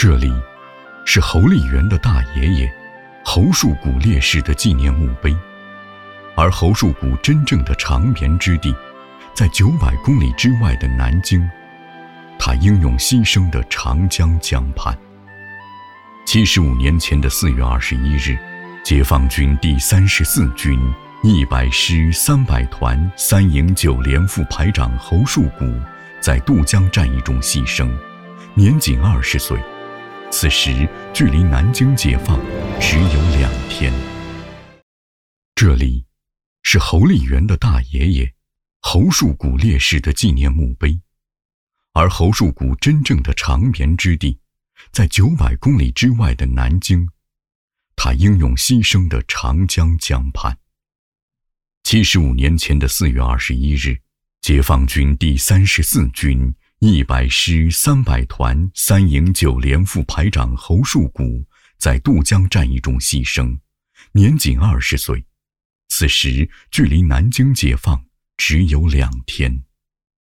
这里是侯立元的大爷爷侯树谷烈士的纪念墓碑，而侯树谷真正的长眠之地在900公里之外的南京，他英勇牺牲的长江江畔。75年前的4月21日，解放军第34军100师300团3营9连副排长侯树谷在渡江战役中牺牲，年仅20岁。此时距离南京解放只有2天。这里是侯立元的大爷爷侯树谷烈士的纪念墓碑，而侯树谷真正的长眠之地在900公里之外的南京，他英勇牺牲的长江江畔。75年前的4月21日，解放军第34军100师300团3营9连副排长侯树谷在渡江战役中牺牲，年仅20岁。此时距离南京解放只有2天。